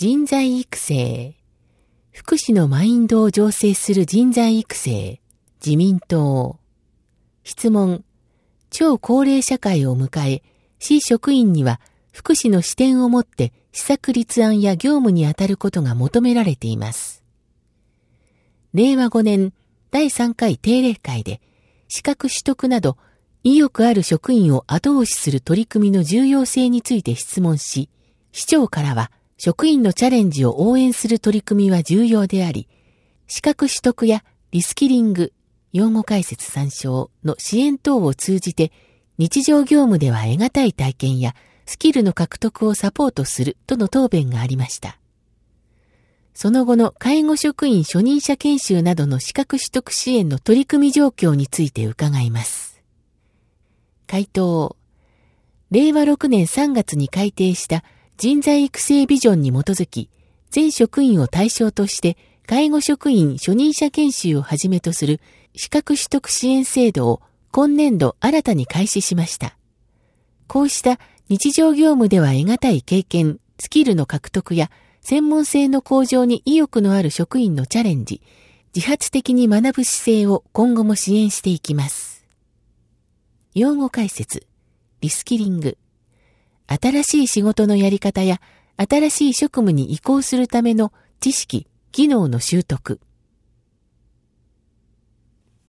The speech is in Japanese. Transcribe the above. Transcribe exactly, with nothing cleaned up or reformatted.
人材育成。福祉のマインドを醸成する人材育成。自民党。質問。超高齢社会を迎え、市職員には福祉の視点を持って施策立案や業務に当たることが求められています。れいわごねんだいさんかい定例会で、資格取得など意欲ある職員を後押しする取り組みの重要性について質問し、市長からは職員のチャレンジを応援する取り組みは重要であり、資格取得やリスキリング、用語解説参照の支援等を通じて、日常業務では得難い体験やスキルの獲得をサポートするとの答弁がありました。その後の介護職員初任者研修などの資格取得支援の取り組み状況について伺います。回答。れいわろくねんさんがつに改定した人材育成ビジョンに基づき、全職員を対象として介護職員初任者研修をはじめとする資格取得支援制度を今年度新たに開始しました。こうした日常業務では得難い経験、スキルの獲得や専門性の向上に意欲のある職員のチャレンジ、自発的に学ぶ姿勢を今後も支援していきます。用語解説、リスキリング。新しい仕事のやり方や新しい職務に移行するための知識、技能の習得。